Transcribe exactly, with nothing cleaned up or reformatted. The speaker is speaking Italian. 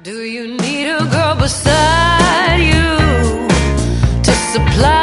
Do you need a girl beside you to supply